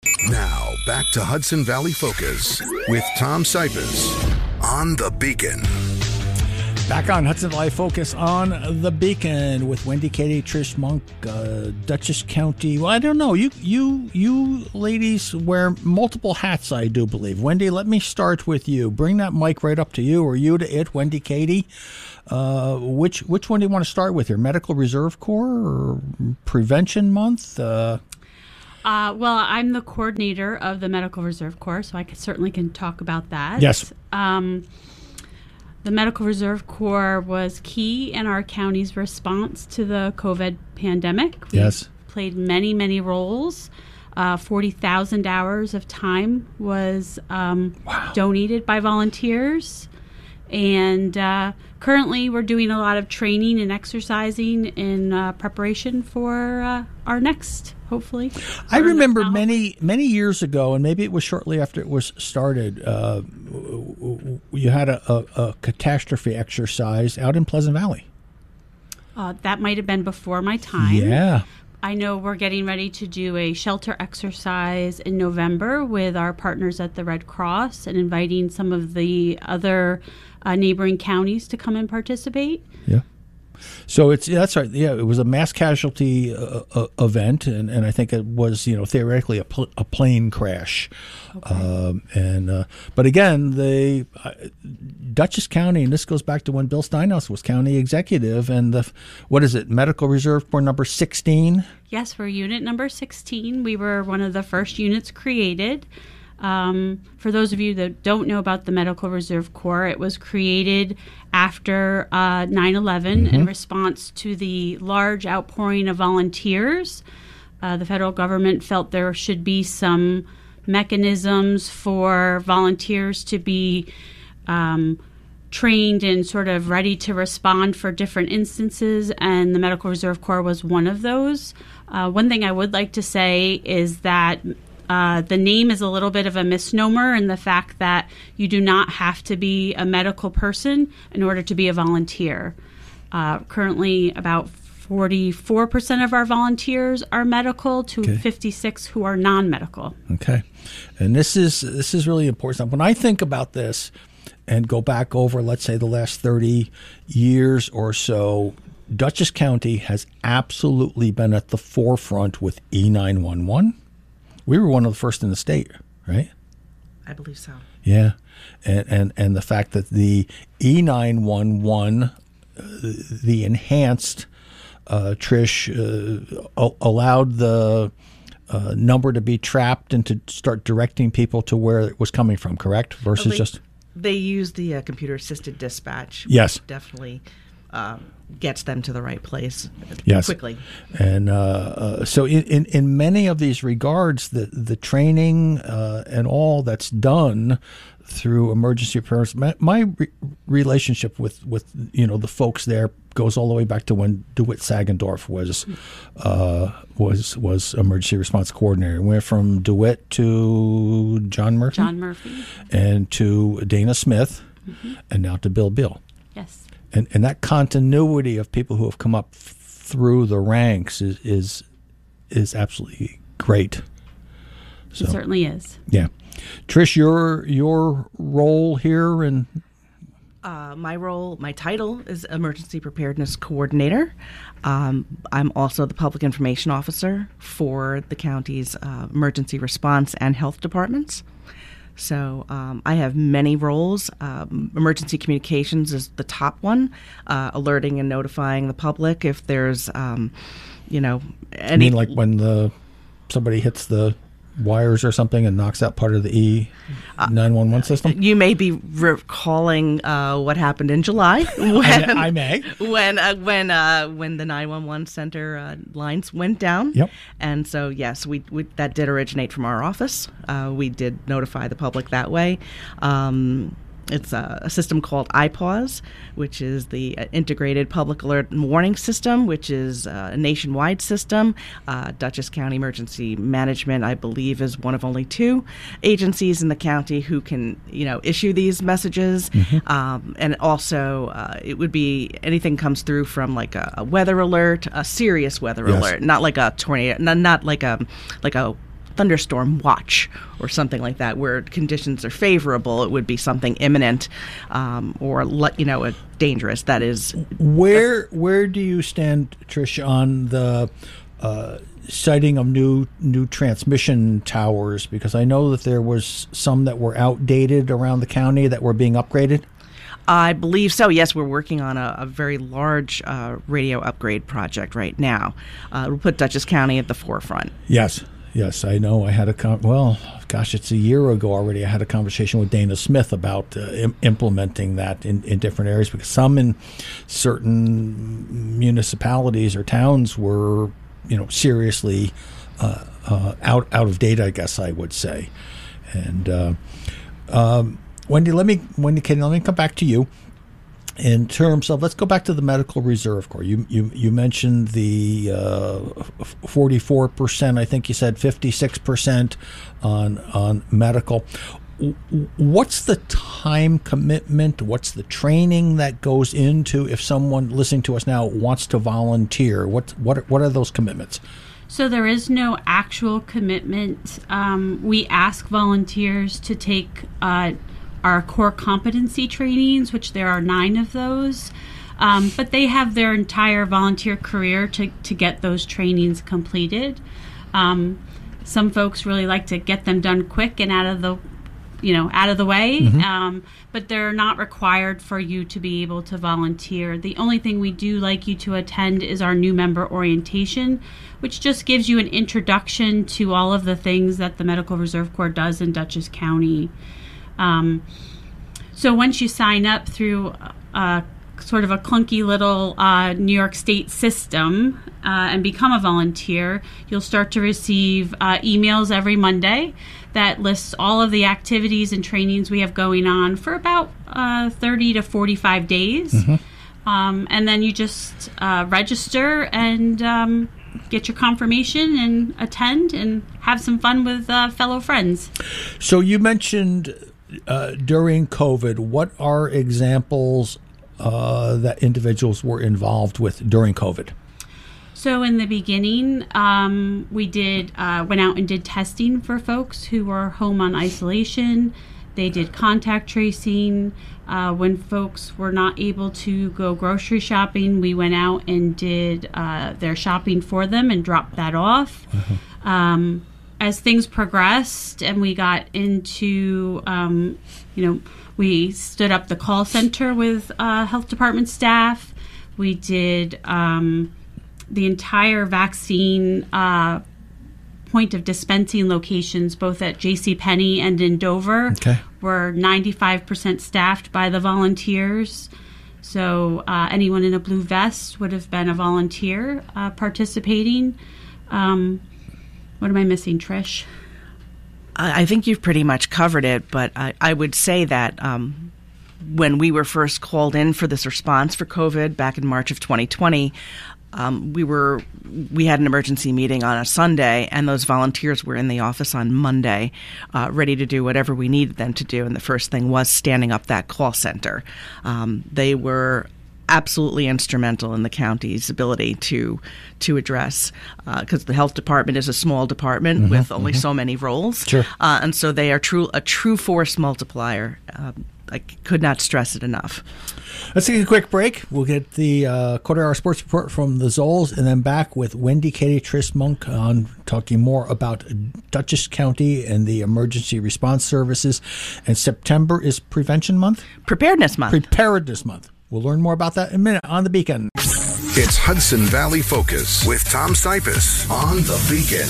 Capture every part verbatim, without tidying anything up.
Now, back to Hudson Valley Focus with Tom Sipos on The Beacon. Back on Hudson Valley Focus on The Beacon with Wendy Katie, Trish Monk, uh, Dutchess County. Well, I don't know. You, you, you ladies wear multiple hats, I do believe. Wendy, let me start with you. Bring that mic right up to you, or you to it, Wendy Katie. Uh, which which one do you want to start with here? Medical Reserve Corps or Prevention Month? Uh, Uh, well, I'm the coordinator of the Medical Reserve Corps, so I can, certainly can talk about that. Yes. Um, the Medical Reserve Corps was key in our county's response to the COVID pandemic. We yes. played many, many roles. Uh, forty thousand hours of time was um, wow. donated by volunteers. And uh, currently we're doing a lot of training and exercising in uh, preparation for uh, our next, hopefully. I remember many, many years ago, and maybe it was shortly after it was started, uh, you had a, a, a catastrophe exercise out in Pleasant Valley. Uh, that might have been before my time. Yeah. I know we're getting ready to do a shelter exercise in November with our partners at the Red Cross and inviting some of the other uh, neighboring counties to come and participate. Yeah. So it's that's right. Yeah, it was a mass casualty uh, uh, event, and, and I think it was, you know, theoretically a, pl- a plane crash. Okay. Um, and uh, but again, the uh, Dutchess County, and this goes back to when Bill Steinhaus was county executive, and the what is it, Medical Reserve Corps number sixteen? Yes, we're unit number sixteen. We were one of the first units created. Um, for those of you that don't know about the Medical Reserve Corps, it was created after uh, nine eleven mm-hmm. in response to the large outpouring of volunteers. Uh, the federal government felt there should be some mechanisms for volunteers to be um, trained and sort of ready to respond for different instances, and the Medical Reserve Corps was one of those. Uh, one thing I would like to say is that Uh, the name is a little bit of a misnomer in the fact that you do not have to be a medical person in order to be a volunteer. Uh, currently, about forty-four percent of our volunteers are medical to okay. fifty-six who are non-medical. Okay. And this is this is really important. When I think about this and go back over, let's say, the last thirty years or so, Dutchess County has absolutely been at the forefront with E nine one one. We were one of the first in the state, right? I believe so. Yeah, and and, and the fact that the E nine one one, uh, the enhanced, uh, Trish, uh, allowed the uh, number to be trapped and to start directing people to where it was coming from, correct? Versus oh, they, just... They use the uh, computer-assisted dispatch. Yes. Definitely um, gets them to the right place yes. quickly. And uh, uh, so in, in, in many of these regards, the, the training uh, and all that's done through emergency preparedness, my, my re- relationship with, with, you know, the folks there goes all the way back to when DeWitt Sagendorf was uh, was was emergency response coordinator. We went from DeWitt to John Murphy. John Murphy. And to Dana Smith, mm-hmm. and now to Bill Beal. Yes. And and that continuity of people who have come up f- through the ranks is is, is absolutely great. So, it certainly is. Yeah. Trish, your your role here in uh, my role, my title is Emergency Preparedness Coordinator. Um, I'm also the Public Information Officer for the county's uh, emergency response and health departments. So um, I have many roles. Um, emergency communications is the top one, uh, alerting and notifying the public if there's, um, you know, any. I mean, like when the somebody hits the wires or something and knocks out part of the E nine one one system? You may be recalling uh, what happened in July. When, I may. When uh, when uh, when the nine one one center uh, lines went down. Yep. And so, yes, we, we that did originate from our office. Uh, we did notify the public that way. Um, It's a, a system called I PAWS, which is the uh, Integrated Public Alert and Warning System, which is uh, a nationwide system. Uh, Dutchess County Emergency Management, I believe, is one of only two agencies in the county who can, you know, issue these messages. Mm-hmm. Um, and also, uh, it would be anything comes through from like a, a weather alert, a serious weather yes. alert, not like a tornado, not, not like a like a thunderstorm watch or something like that, where conditions are favorable. It would be something imminent um, or you know a dangerous. That is where where do you stand, Trish, on the uh, siting of new new transmission towers? Because I know that there was some that were outdated around the county that were being upgraded. I believe so. Yes, we're working on a, a very large uh, radio upgrade project right now. Uh, it'll put Dutchess County at the forefront. Yes, yes, I know. I had a con- well, gosh, it's a year ago already. I had a conversation with Dana Smith about uh, im- implementing that in, in different areas, because some in certain municipalities or towns were, you know, seriously uh, uh, out out of date, I guess I would say, and. Uh, um, Wendy, let me, Wendy, Katie, let me come back to you. In terms of, let's go back to the Medical Reserve Corps. You you, you mentioned the uh, forty-four percent, I think you said fifty-six percent on on medical. What's the time commitment? What's the training that goes into if someone listening to us now wants to volunteer? What what what are those commitments? So there is no actual commitment. Um, we ask volunteers to take uh, our core competency trainings, which there are nine of those, um, but they have their entire volunteer career to, to get those trainings completed. Um, some folks really like to get them done quick and out of the you know, out of the way, mm-hmm. um, but they're not required for you to be able to volunteer. The only thing we do like you to attend is our new member orientation, which just gives you an introduction to all of the things that the Medical Reserve Corps does in Dutchess County. Um, so once you sign up through a, sort of a clunky little uh, New York State system uh, and become a volunteer, you'll start to receive uh, emails every Monday that lists all of the activities and trainings we have going on for about uh, thirty to forty-five days. Mm-hmm. Um, and then you just uh, register and um, get your confirmation and attend and have some fun with uh, fellow friends. So you mentioned uh, during COVID, what are examples uh, that individuals were involved with during COVID? So in the beginning, um, we did uh, went out and did testing for folks who were home on isolation. They did contact tracing. Uh, when folks were not able to go grocery shopping, we went out and did uh, their shopping for them and dropped that off. Mm-hmm. Um, as things progressed and we got into, um, you know, we stood up the call center with uh, health department staff. We did um, the entire vaccine uh, point of dispensing locations, both at JCPenney and in Dover, okay. were ninety-five percent staffed by the volunteers. So uh, anyone in a blue vest would have been a volunteer uh, participating. Um, what am I missing, Trish? I think you've pretty much covered it, but I, I would say that um, when we were first called in for this response for COVID back in March of twenty twenty, Um, we were we had an emergency meeting on a Sunday, and those volunteers were in the office on Monday, uh, ready to do whatever we needed them to do. And the first thing was standing up that call center. Um, they were absolutely instrumental in the county's ability to to address, because uh, the health department is a small department mm-hmm, with only mm-hmm. so many roles, sure. uh, and so they are true a true force multiplier. Um, I could not stress it enough. Let's take a quick break. We'll get the uh, quarter-hour sports report from the Zolls, and then back with Wendy, Katie, Trish Monk on talking more about Dutchess County and the emergency response services. And September is Prevention Month? Preparedness Month. Preparedness Month. We'll learn more about that in a minute on The Beacon. It's Hudson Valley Focus with Tom Sipis on The Beacon.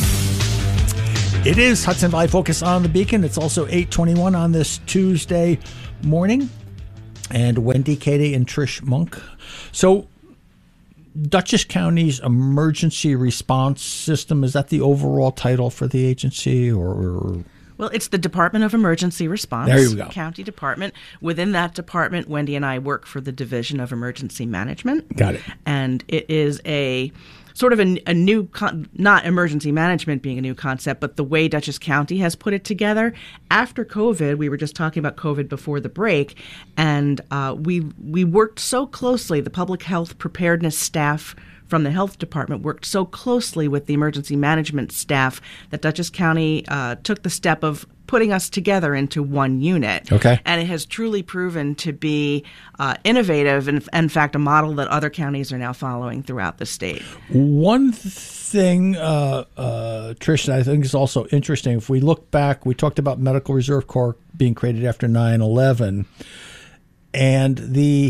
It is Hudson Valley Focus on The Beacon. It's also eight twenty-one on this Tuesday morning. And Wendy, Katie, and Trish Monk. So Dutchess County's emergency response system, is that the overall title for the agency? or? Well, it's the Department of Emergency Response. There you go. County Department. Within that department, Wendy and I work for the Division of Emergency Management. Got it. And it is a sort of a, a new, con- not emergency management being a new concept, but the way Dutchess County has put it together. After COVID, we were just talking about COVID before the break, and uh, we we worked so closely, the public health preparedness staff from the health department worked so closely with the emergency management staff that Dutchess County uh, took the step of putting us together into one unit. Okay. And it has truly proven to be uh, innovative and, in fact, a model that other counties are now following throughout the state. One thing, uh, uh, Trish, that I think is also interesting, if we look back, we talked about Medical Reserve Corps being created after nine eleven, and the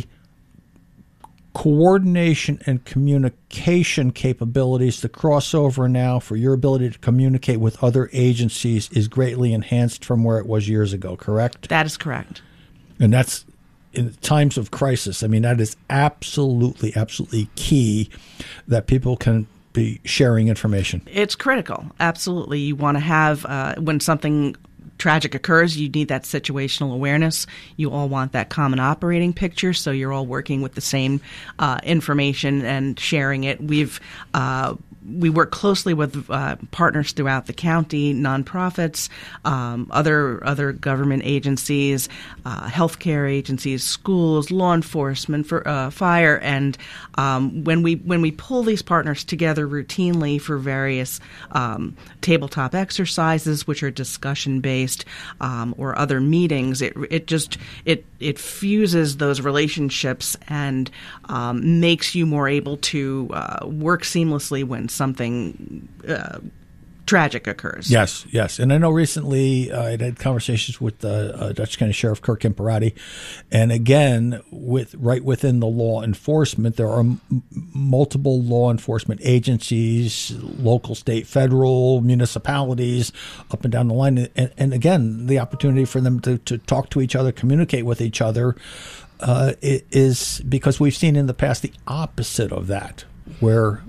coordination and communication capabilities, the crossover now for your ability to communicate with other agencies is greatly enhanced from where it was years ago, correct? That is correct. And that's in times of crisis. I mean, that is absolutely, absolutely key that people can be sharing information. It's critical. Absolutely. You want to have, uh, when something tragic occurs, you need that situational awareness. You all want that common operating picture, so you're all working with the same uh, information and sharing it. We've uh, we work closely with uh, partners throughout the county, nonprofits, um, other other government agencies, uh, healthcare agencies, schools, law enforcement, for uh, fire, and um, when we when we pull these partners together routinely for various um, tabletop exercises, which are discussion based, um, or other meetings, it it just it it fuses those relationships and um, makes you more able to uh, work seamlessly when something uh, tragic occurs. Yes, yes. And I know recently uh, I had conversations with uh, uh, Dutchess County Sheriff Kirk Imperati, and again, with right within the law enforcement, there are m- multiple law enforcement agencies, local, state, federal, municipalities, up and down the line. And, and again, the opportunity for them to, to talk to each other, communicate with each other, uh, is because we've seen in the past the opposite of that, where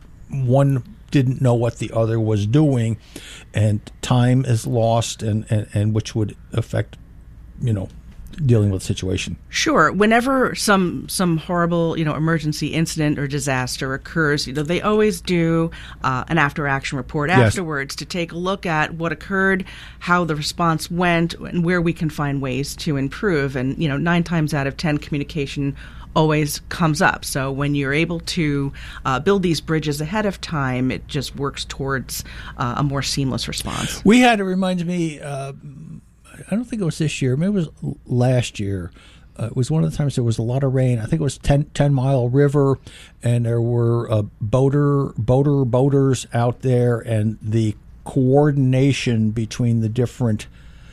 one didn't know what the other was doing, and time is lost, and, and, and which would affect, you know, dealing with the situation. Sure. Whenever some some horrible, you know, emergency incident or disaster occurs, you know, they always do uh, an after-action report Yes. afterwards to take a look at what occurred, how the response went, and where we can find ways to improve. And, you know, nine times out of ten, communication always comes up. So when you're able to uh, build these bridges ahead of time, it just works towards uh, a more seamless response. We had, it reminds me, uh, I don't think it was this year, maybe it was last year. Uh, it was one of the times there was a lot of rain. I think it was ten, ten Mile River, and there were uh, boater, boater, boaters out there, and the coordination between the different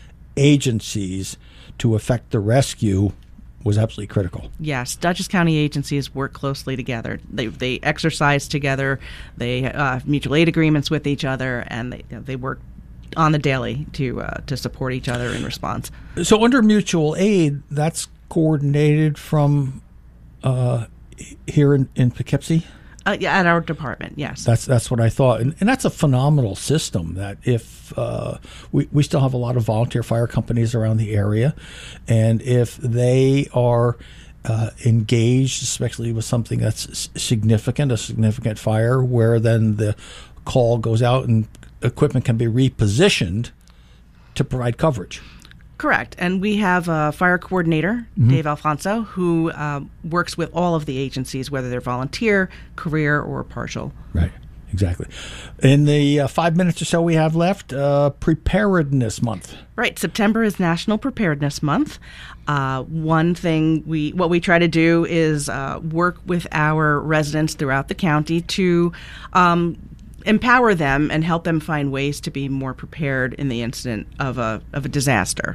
agencies to effect the rescue was absolutely critical. Yes, Dutchess County agencies work closely together. They they exercise together. They uh, have mutual aid agreements with each other, and they they work on the daily to uh, to support each other in response. So under mutual aid, that's coordinated from uh, here in, in Poughkeepsie? Uh, yeah, at our department, yes. That's that's what I thought, and, and that's a phenomenal system. That if uh, we we still have a lot of volunteer fire companies around the area, and if they are uh, engaged, especially with something that's s- significant, a significant fire, where then the call goes out and equipment can be repositioned to provide coverage. Correct. And we have a fire coordinator, mm-hmm. Dave Alfonso, who uh, works with all of the agencies, whether they're volunteer, career, or partial. Right. Exactly. In the uh, five minutes or so we have left, uh, Preparedness Month. Right. September is National Preparedness Month. Uh, one thing we, what we try to do is uh, work with our residents throughout the county to um, empower them and help them find ways to be more prepared in the incident of a of a disaster.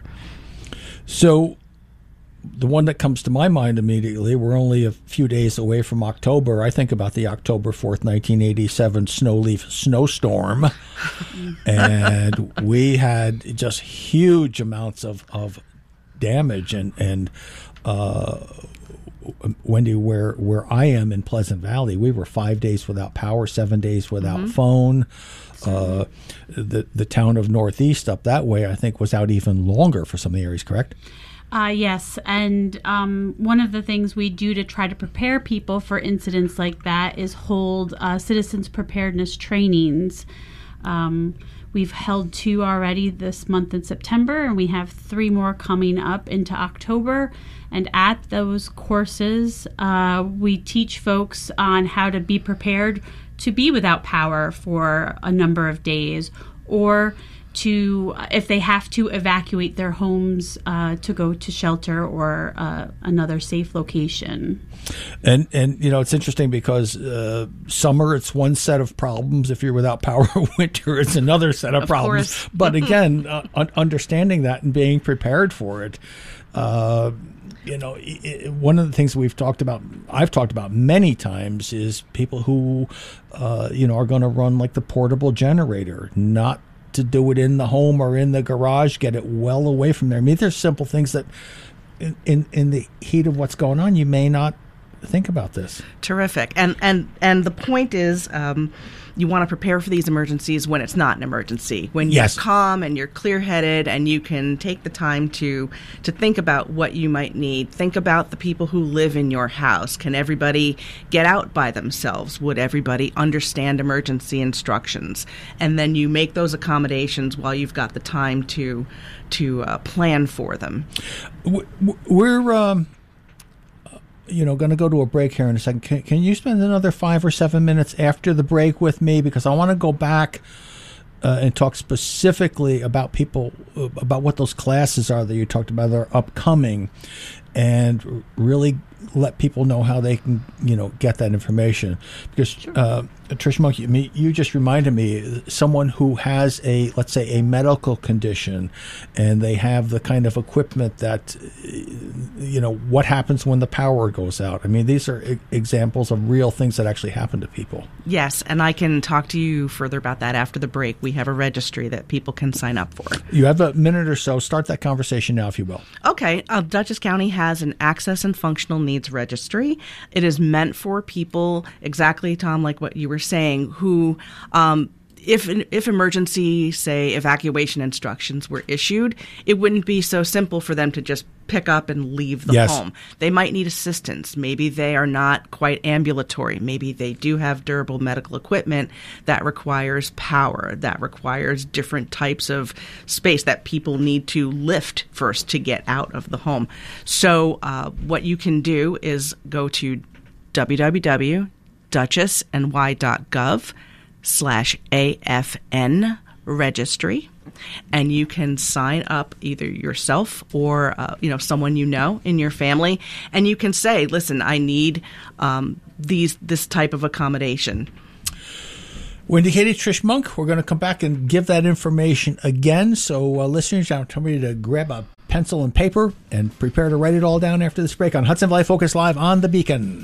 So the one that comes to my mind immediately, we're only a few days away from October. I think about the October fourth, nineteen eighty-seven snow leaf snowstorm. And we had just huge amounts of, of damage. And, and uh, Wendy, where, where I am in Pleasant Valley, we were five days without power, seven days without mm-hmm. phone. Uh, the, the town of Northeast up that way, I think, was out even longer for some of the areas, correct? Uh, yes, and um, one of the things we do to try to prepare people for incidents like that is hold uh, citizens preparedness trainings. Um, We've held two already this month in September, and we have three more coming up into October. And at those courses, uh, we teach folks on how to be prepared to be without power for a number of days, or to, if they have to, evacuate their homes uh, to go to shelter or uh, another safe location. And, and you know, it's interesting because uh, summer, it's one set of problems. If you're without power, winter, it's another set of, of problems. Course. But again, uh, un- understanding that and being prepared for it, uh, you know, it, it, one of the things we've talked about, I've talked about many times, is people who, uh, you know, are going to run like the portable generator, not to do it in the home or in the garage, get it well away from there. I mean, there's simple things that in, in, in the heat of what's going on, you may not think about this. Terrific. And and and the point is, um, you want to prepare for these emergencies when it's not an emergency, when you're Yes. calm and you're clear-headed and you can take the time to to think about what you might need. Think about the people who live in your house. Can everybody get out by themselves? Would everybody understand emergency instructions? And then you make those accommodations while you've got the time to to uh, plan for them. We're, um, you know, going to go to a break here in a second. Can, can you spend another five or seven minutes after the break with me? Because I want to go back uh, and talk specifically about people, uh, about what those classes are that you talked about that are upcoming, and really let people know how they can, you know, get that information. Because Sure. uh, Trish Monk, you, me- you just reminded me, someone who has a, let's say, a medical condition, and they have the kind of equipment that, you know, what happens when the power goes out? I mean, these are e- examples of real things that actually happen to people. Yes, and I can talk to you further about that after the break. We have a registry that people can sign up for. You have a minute or so. Start that conversation now, if you will. Okay, uh, Dutchess County has an access and functional needs registry. It is meant for people, exactly, Tom, like what you were saying, who, um, if if emergency, say, evacuation instructions were issued, it wouldn't be so simple for them to just pick up and leave the Yes. home. They might need assistance. Maybe they are not quite ambulatory. Maybe they do have durable medical equipment that requires power, that requires different types of space that people need to lift first to get out of the home. So uh, what you can do is go to w w w dot dutchess n y dot gov slash A F N registry, and you can sign up either yourself or uh, you know, someone you know in your family, and you can say, listen, I need um, these this type of accommodation. Wendy Katie, Trish Monk, we're going to come back and give that information again. So uh, listeners, I'm telling you to grab a pencil and paper and prepare to write it all down after this break on Hudson Valley Focus Live on The Beacon.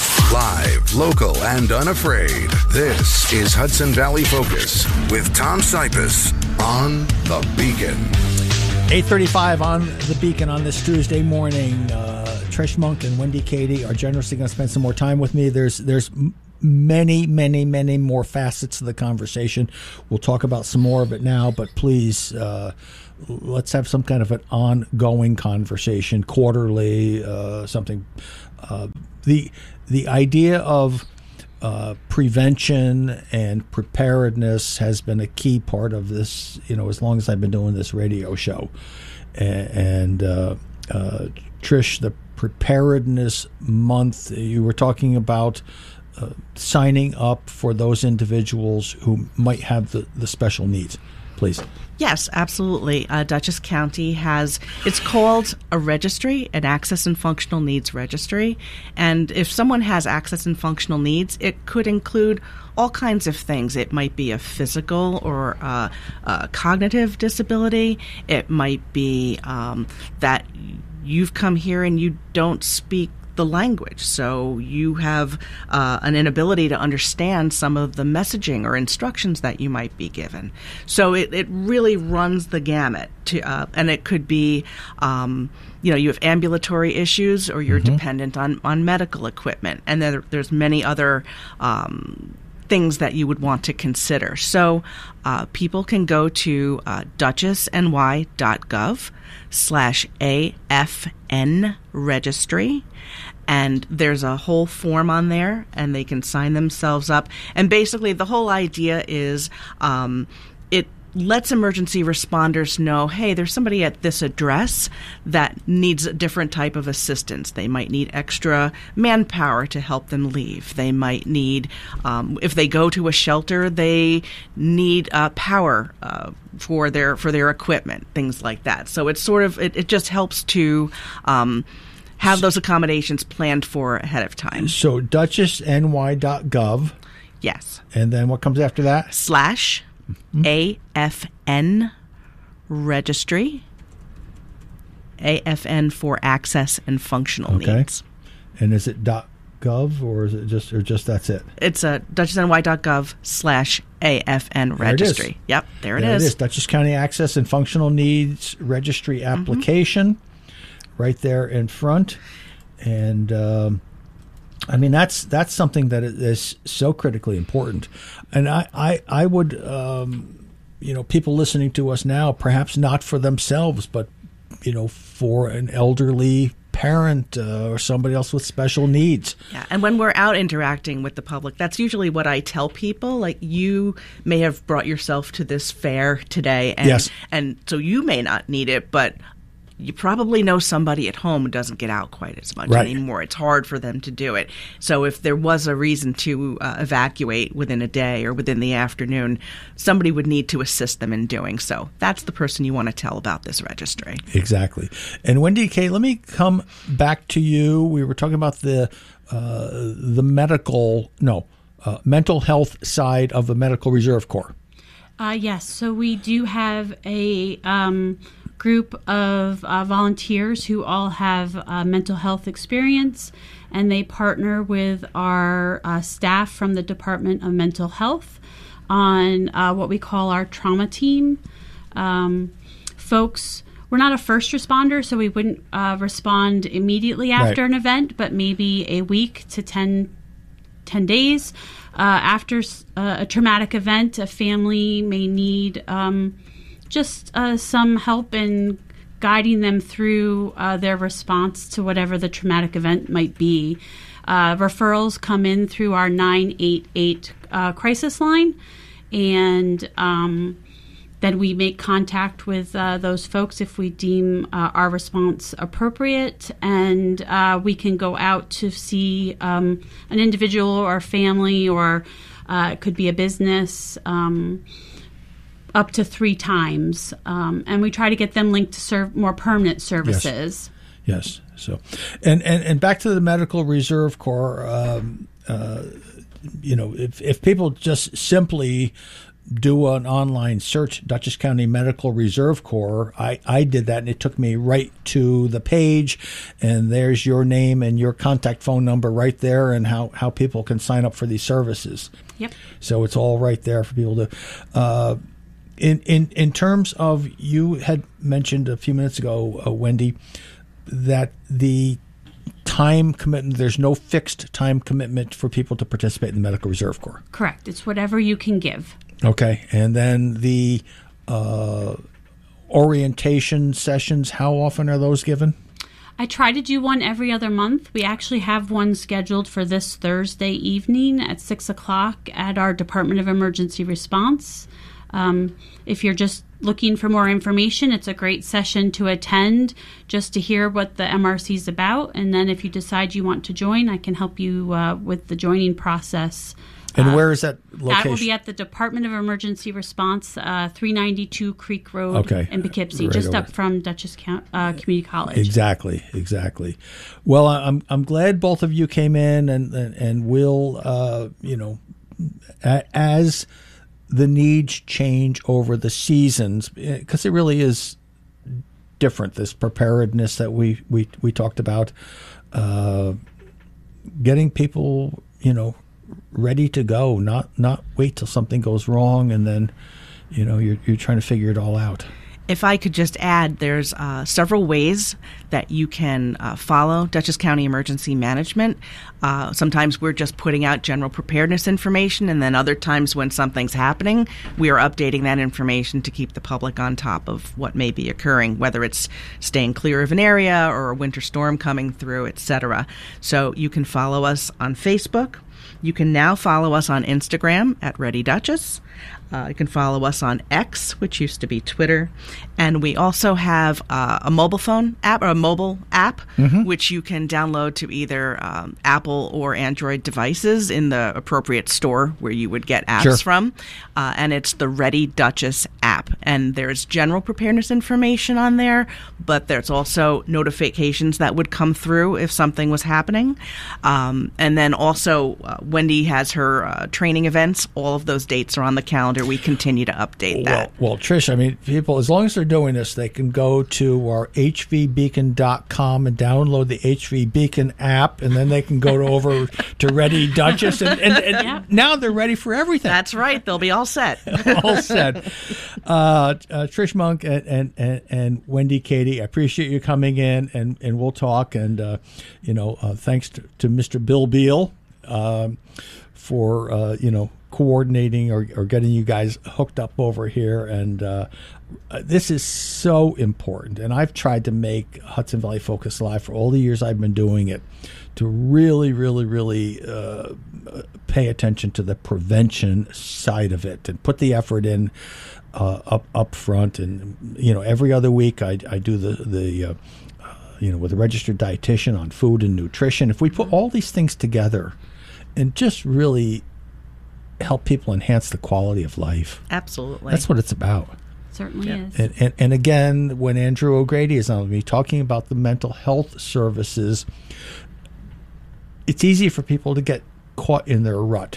Live, local, and unafraid. This is Hudson Valley Focus with Tom Sipis on The Beacon. eight thirty-five on The Beacon on this Tuesday morning. Uh, Trish Monk and Wendy Katie are generously going to spend some more time with me. There's there's many, many, many more facets of the conversation. We'll talk about some more of it now, but please, uh, let's have some kind of an ongoing conversation, quarterly, uh, something. Uh, the the idea of uh, prevention and preparedness has been a key part of this, you know, as long as I've been doing this radio show. And, and uh, uh, Trish, the Preparedness Month, you were talking about uh, signing up for those individuals who might have the, the special needs. Please. Yes, absolutely. Uh, Dutchess County has, it's called a registry, an access and functional needs registry. And if someone has access and functional needs, it could include all kinds of things. It might be a physical or uh, a cognitive disability. It might be um, that you've come here and you don't speak the language, so you have uh, an inability to understand some of the messaging or instructions that you might be given. So it, it really runs the gamut, to, uh, and it could be, um, you know, you have ambulatory issues or you're mm-hmm. dependent on, on medical equipment, and there, there's many other um, things that you would want to consider. So uh, people can go to uh, dutchess n y dot gov slash A F N registry, and there's a whole form on there, and they can sign themselves up. And basically the whole idea is um, it lets emergency responders know, hey, there's somebody at this address that needs a different type of assistance. They might need extra manpower to help them leave. They might need, um, if they go to a shelter, they need uh, power uh, for their for their equipment, things like that. So it's sort of it, it just helps to um, have those accommodations planned for ahead of time. So duchess n y dot gov. Yes. And then what comes after that? Slash mm-hmm. A F N registry. A F N for access and functional okay. needs. And is it .gov or is it just or just that's it? It's a duchess n y dot gov slash A F N registry. There yep, there it there is. It is. Dutchess County Access and Functional Needs Registry application, mm-hmm. right there in front, and. Um, I mean, that's that's something that is so critically important. And I, I, I would, um, you know, people listening to us now, perhaps not for themselves, but, you know, for an elderly parent uh, or somebody else with special needs. Yeah, and when we're out interacting with the public, that's usually what I tell people. Like, you may have brought yourself to this fair today, and, yes. and so you may not need it, but you probably know somebody at home who doesn't get out quite as much right. anymore. It's hard for them to do it. So if there was a reason to uh, evacuate within a day or within the afternoon, somebody would need to assist them in doing so. That's the person you want to tell about this registry. Exactly. And Wendy K., let me come back to you. We were talking about the uh, the medical, no, uh, mental health side of the Medical Reserve Corps. Uh, yes. So we do have a um, group of uh, volunteers who all have uh, mental health experience, and they partner with our uh, staff from the Department of Mental Health on uh, what we call our trauma team. Um, folks, we're not a first responder, so we wouldn't uh, respond immediately after right. an event, but maybe a week to ten, ten days. Uh, after uh, a traumatic event, a family may need um, just uh, some help in guiding them through uh, their response to whatever the traumatic event might be. Uh, referrals come in through our nine eight eight uh, crisis line, and um, then we make contact with uh, those folks if we deem uh, our response appropriate, and uh, we can go out to see um, an individual or family, or uh, it could be a business, um, up to three times, um, and we try to get them linked to serve more permanent services. Yes. yes. So, and, and and back to the Medical Reserve Corps. Um, uh, you know, if if people just simply do an online search, Dutchess County Medical Reserve Corps, I, I did that, and it took me right to the page, and there's your name and your contact phone number right there, and how, how people can sign up for these services. Yep. So it's all right there for people to. Uh, in in in terms of, you had mentioned a few minutes ago, uh, Wendy, that the time commitment, there's no fixed time commitment for people to participate in the Medical Reserve Corps. Correct. It's whatever you can give. Okay. And then the uh, orientation sessions, how often are those given? I try to do one every other month. We actually have one scheduled for this Thursday evening at six o'clock at our Department of Emergency Response. Um, if you're just looking for more information, it's a great session to attend just to hear what the M R C is about. And then if you decide you want to join, I can help you uh, with the joining process. And uh, where is that location? That will be at the Department of Emergency Response, uh, three ninety-two Creek Road okay. in Poughkeepsie, right just over. up from Dutchess County, uh, Community College. Exactly, exactly. Well, I'm I'm glad both of you came in, and and, and we'll, uh, you know, as the needs change over the seasons, because it really is different, this preparedness that we, we, we talked about, uh, getting people, you know, ready to go, not not wait till something goes wrong and then, you know, you're you're trying to figure it all out. If I could just add, there's uh, several ways that you can uh, follow Dutchess County Emergency Management. Uh, sometimes we're just putting out general preparedness information, and then other times when something's happening, we are updating that information to keep the public on top of what may be occurring, whether it's staying clear of an area or a winter storm coming through, et cetera. So you can follow us on Facebook. You can now follow us on Instagram at Ready Duchess. Uh, you can follow us on X, which used to be Twitter. And we also have uh, a mobile phone app or a mobile app, mm-hmm. which you can download to either um, Apple or Android devices in the appropriate store where you would get apps sure. from. Uh, and it's the Ready Duchess app. And there's general preparedness information on there, but there's also notifications that would come through if something was happening. Um, and then also, uh, Wendy has her uh, training events. All of those dates are on the calendar. We continue to update that. Well, well, Trish, I mean, people, as long as they're doing this, they can go to our H V beacon dot com and download the H V Beacon app, and then they can go to over to Ready Duchess, and, and, and yeah. now they're ready for everything. That's right. They'll be all set. all set. Uh, uh, Trish Monk and, and, and, and Wendy Cady, I appreciate you coming in, and, and we'll talk. And, uh, you know, uh, thanks to, to Mister Bill Beal um, for, uh, you know, coordinating or, or getting you guys hooked up over here. And uh, this is so important. And I've tried to make Hudson Valley Focus Live for all the years I've been doing it to really, really, really uh, pay attention to the prevention side of it and put the effort in uh, up up front. And, you know, every other week I, I do the, the uh, you know, with a registered dietitian on food and nutrition. If we put all these things together and just really help people enhance the quality of life. Absolutely. That's what it's about. Certainly yeah. is. And, and, and again, when Andrew O'Grady is on with me talking about the mental health services, it's easy for people to get caught in their rut.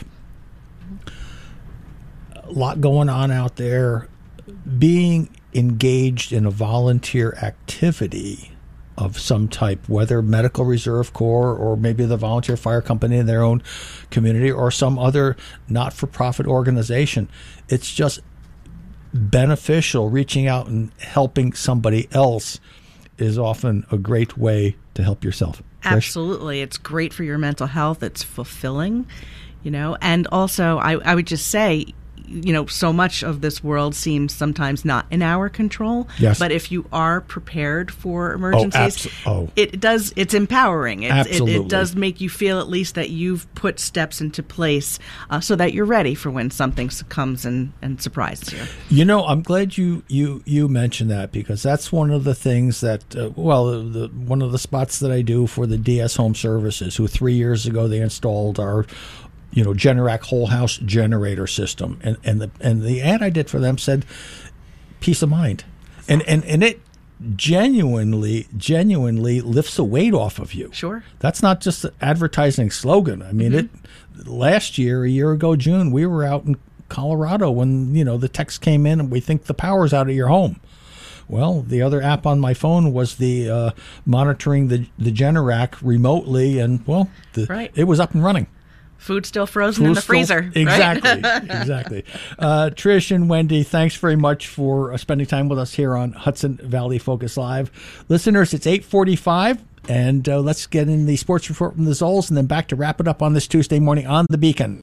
A lot going on out there. Being engaged in a volunteer activity of some type, whether Medical Reserve Corps or maybe the volunteer fire company in their own community or some other not-for-profit organization. It's just beneficial. Reaching out and helping somebody else is often a great way to help yourself. Trish? Absolutely. It's great for your mental health. It's fulfilling, you know, and also I, I would just say, you know, so much of this world seems sometimes not in our control. Yes. But if you are prepared for emergencies, oh, abso- oh. it does. It's empowering. It, Absolutely. It, it does make you feel at least that you've put steps into place uh, so that you're ready for when something comes and, and surprises you. You know, I'm glad you you you mentioned that, because that's one of the things that, uh, well, the, one of the spots that I do for the D S Home Services, who three years ago they installed our you know, Generac whole house generator system. And, and the and the ad I did for them said peace of mind. And and, and it genuinely, genuinely lifts the weight off of you. Sure. That's not just an advertising slogan. I mean, mm-hmm. it last year, a year ago, June, we were out in Colorado when, you know, the text came in and we think the power's out of your home. Well, the other app on my phone was the uh, monitoring the, the Generac remotely, and, well, the, right. it was up and running. Food still frozen Food in the still, freezer. Exactly, Right? exactly. Uh, Trish and Wendy, thanks very much for uh, spending time with us here on Hudson Valley Focus Live. Listeners, it's eight forty-five, and uh, let's get in the sports report from the Zoles, and then back to wrap it up on this Tuesday morning on The Beacon.